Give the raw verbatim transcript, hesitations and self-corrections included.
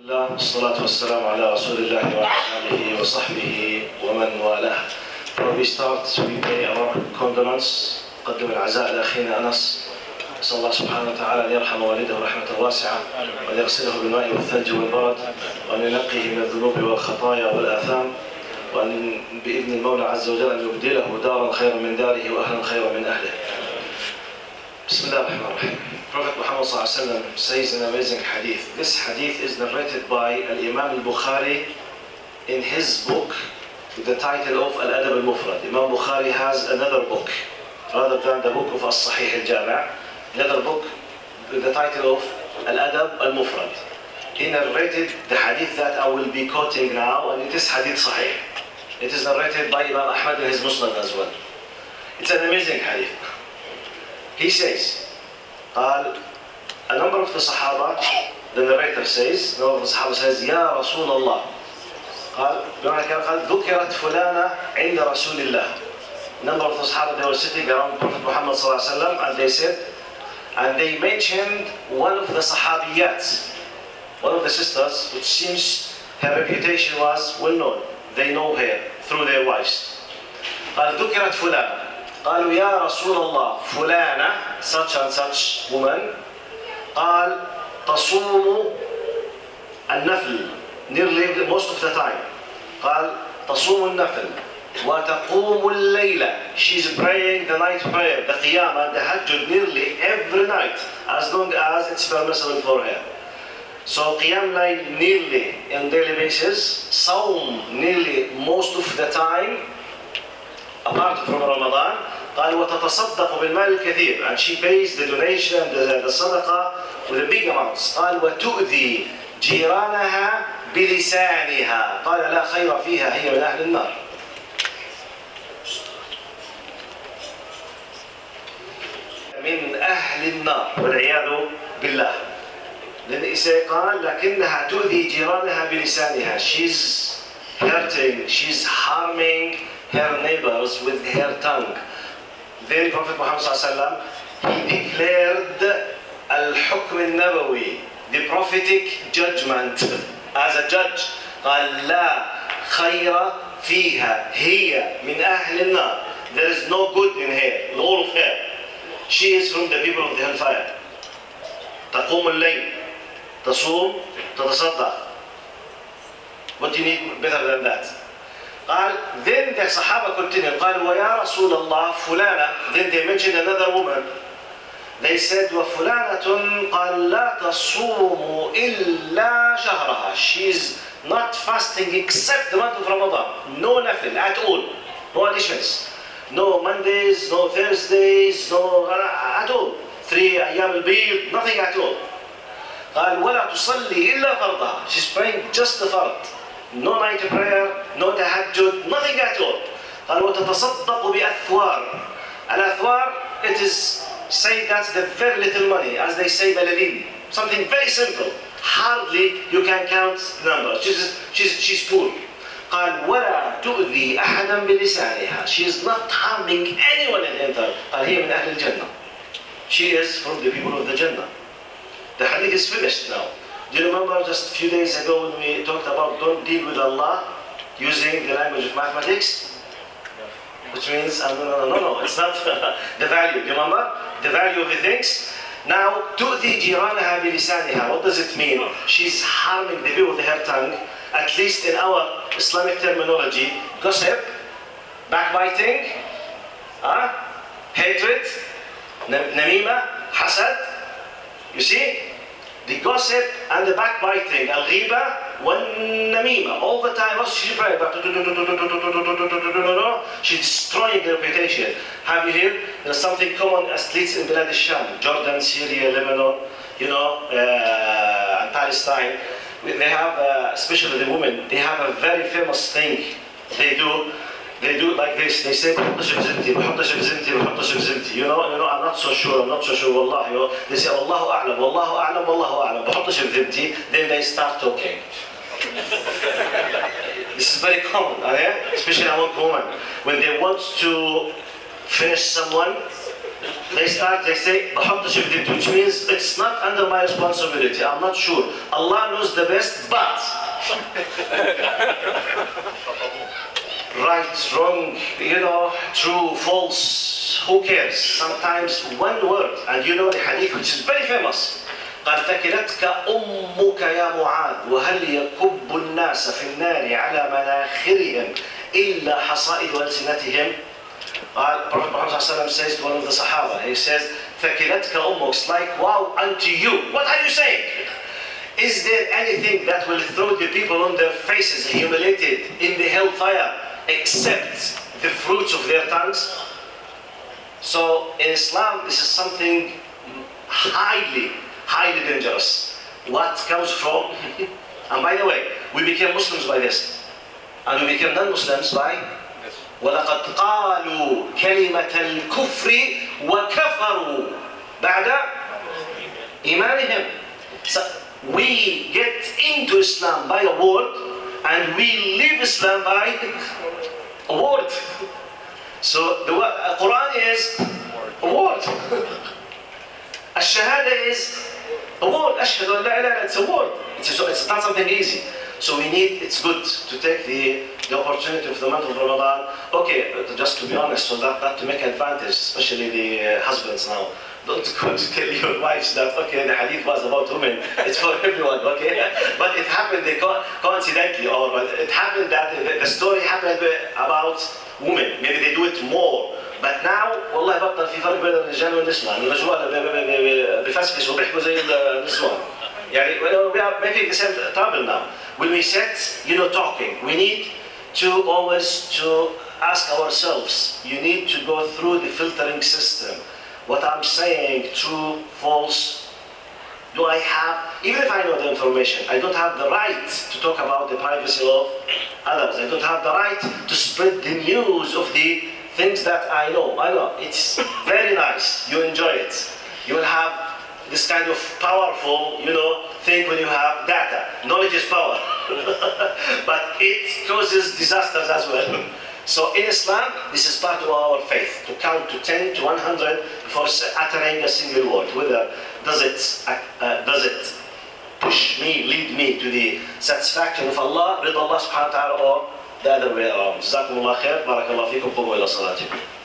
الله والصلاة والسلام على رسول الله وعلى آله وصحبه ومن والاه. Before we start, we pay our condolence. نقدم العزاء لأخينا أنس. نسأل الله سبحانه وتعالى أن يرحم والده رحمة واسعة وأن يغسله بالماء والثلج والبرد وأن ينقيه من الذنوب والخطايا والآثام وأن بإذن المولى عز وجل أن يبدله دارا خيرا من داره وأهلا خيرا من أهله. بسم الله الرحمن الرحيم. Prophet Muhammad sallallahu alaihi wasallam says an amazing hadith. This hadith is narrated by Al-Imam al-Bukhari in his book with the title of Al-Adab al-Mufrad. Imam Bukhari has another book rather than the book of As-Sahih al-Jami', another book with the title of Al-Adab al-Mufrad. He narrated the hadith that I will be quoting now, and it is hadith sahih. It is narrated by Imam Ahmad in his Musnad as well. It's an amazing hadith. He says, قال, a number of the Sahaba, the narrator says, a number of the Sahaba says, يا رسول الله. قال, قال, ذكرت فلانة عند رسول الله. A number of the Sahaba, they were sitting around Prophet Muhammad sallallahu alaihi wasallam, and they said, and they mentioned one of the Sahabiyat, one of the sisters, which seems her reputation was well known. They know her through their wives. قال, ذكرت فلانة. قالوا يا رسول الله فلانة such and such woman قال تصوم النفل nearly most of the time قال تصوم النفل وتقوم الليلة she's praying the night prayer the qiyam and the tahajjud nearly every night as long as it's permissible for her. So qiyam layl nearly on daily basis, صوم nearly most of the time apart from Ramadan. قال وتتصدق بالمال الكثير, and she pays the donation, the, the صدقة with the big amounts. قال وتؤذي جيرانها بلسانها قال لا خير فيها هي من أهل النار. من أهل النار والعياذ بالله. لأن قال لكنها تؤذي جيرانها بلسانها. She's hurting, she's harming her neighbors with her tongue. Then Prophet Muhammad sallallahu alaihi wasallam, he declared al-hukm al-nabawi, the prophetic judgment as a judge. قال لا خير فيها هي من أهل النار. There is no good in her, all of her. She is from the people of the hellfire. تقوم الليل, تصوم, تتصدق. What do you need better than that? قال, then the Sahaba continued, قالوا ويا رسول الله فلانة. Then they mentioned another woman. They said وفلانة قال لا تصوم إلا شهرها. She's not fasting except the month of Ramadan. No nafil at all. No additions. No Mondays, no Thursdays, no at all. Three أيام البيض, nothing at all. قال ولا تصلي إلا فرضها. She's praying just the fard. No night prayer, no tahajjud, nothing at all. قال وتتصدق بأثوار. الأثوار, it is say that's the very little money, as they say بلالين. Something very simple. Hardly you can count the number. She's, she's, she's poor. قال ولا تؤذي أحدا بلسانها. She is not harming anyone in enter. قال هي من أهل الجنة. She is from the people of the Jannah. The hadith is finished now. Do you remember just a few days ago when we talked about don't deal with Allah using the language of mathematics? Which means, uh, no, no, no, no, it's not the value. Do you remember? The value of the things. Now, تؤذي جيرانها بلسانها. What does it mean? She's harming the people with her tongue, at least in our Islamic terminology. Gossip, backbiting, uh, hatred, namima, hasad. You see? The gossip and the backbiting, al-ghiba wal-namima, all the time. What's she praying about? She's destroying the reputation. Have you heard? There's something common, at least in Bilad al-Sham, Jordan, Syria, Lebanon, you know, uh, and Palestine. They have, uh, especially the women, they have a very famous thing they do. They do it like this. They say, بحطش بزنتي, بحطش بزنتي, بحطش بزنتي. You know, you know, I'm not so sure, I'm not so sure, والله. You know, they say, والله أعلم, والله أعلم, والله أعلم, بحطش بزنتي. Then they start talking. This is very common, okay? Especially among women. When they want to finish someone, They start, they say, بحطش بديت, which means it's not under my responsibility. I'm not sure. Allah knows the best, but right, wrong, you know, true, false, who cares? Sometimes one word, and you know the hadith which is very famous. قال ثكلتك أمك يا معاذ وهل يكب الناس في النار على مناخرهم إلا حصائد ألسنتهم. Uh, Prophet Muhammad says to one of the Sahaba, he says, ثكلتك أمك, it's like wow unto you. What are you saying? Is there anything that will throw the people on their faces humiliated in the hellfire except the fruits of their tongues? So in Islam, this is something highly, highly dangerous. What comes from, and by the way, we became Muslims by this, and we became non-Muslims by وَلَقَدْ قَالُوا كَلِمَةَ الْكُفْرِ وَكَفَرُوا بَعْدَ إِيمَانِهِمْ. So we get into Islam by a word, and we leave Islam by a word. So the uh, Quran is a word. Ash-Shahada is a word. Ashhadu an la ilaha illa, it's a word. It's, a, it's not something easy. So we need, it's good to take the, the opportunity of the month of Ramadan. Okay, just to be honest, so that, that to make advantage, especially the uh, husbands now. Don't go to tell your wives that, okay, the hadith was about women, it's for everyone, okay? But it happened co coincidentally, or it happened that the, the story happened about women. Maybe they do it more. But now, والله بطل في فرق بين الرجال والنسوان. الرجال بفسفس وبيحكوا زي النسوان. يعني we are making the same trouble now. When we sit, you know, talking, we need to always to ask ourselves, you need to go through the filtering system. What I'm saying, true, false, do I have, even if I know the information, I don't have the right to talk about the privacy of others. I don't have the right to spread the news of the things that I know. I know, it's very nice, you enjoy it. You will have this kind of powerful, you know, thing when you have data. Knowledge is power. But it causes disasters as well. So in Islam, this is part of our faith, to count to ten to one hundred before uttering a single word. Whether does it, uh, does it push me, lead me to the satisfaction of Allah, رضا Allah subhanahu wa ta'ala, or the other way around. جزاكم الله خير, بارك الله فيكم, قوموا إلى صلاتكم.